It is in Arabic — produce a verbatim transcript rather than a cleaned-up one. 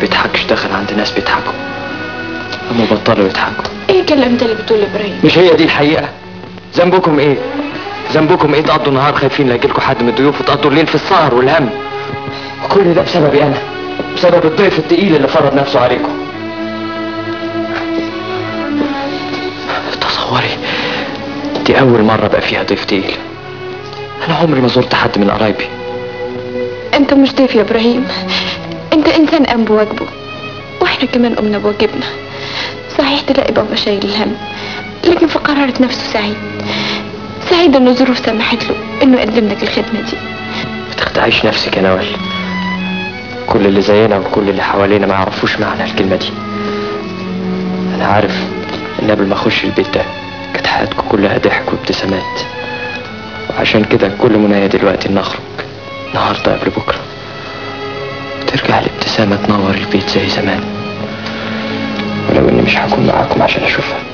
بيضحكش دخل عند ناس بيضحكوا، اما بطلوا يضحكوا. ايه الكلام ده اللي بتقوله يا ابراهيم؟ مش هي دي الحقيقه؟ ذنبكم ايه؟ ذنبكم ايه تقضوا النهار خايفين لا يجيلكوا حد من الضيوف وتقضوا الليل في السهر والهم؟ وكل ده بسببي انا، بسبب الضيف التقيل اللي فرض نفسه عليكم. تصوري دي اول مره بقى فيها ضيف تقيل. انا عمري ما زرت حد من قرايبي. انت مش ضيف يا ابراهيم، انت انسان قام بواجبه، واحنا كمان قمنا بواجبنا. صحيح تلاقي بابا شايل الهم، لكن في قرارة نفسه سعيد، سعيد انه الظروف سمحت له انه يقدم لك الخدمه دي. ما تخدعيش نفسك يا نوال، كل اللي زينا وكل اللي حوالينا ما يعرفوش معنى الكلمه دي. انا عارف ان قبل ما اخش البيت ده كانت حياتكم كلها ضحك وابتسامات، وعشان كده كل منايا دلوقتي ان اخرج النهارده قبل بكره ترجع الابتسامه تنور البيت زي زمان، ولو اني مش هكون معاكم عشان اشوفها.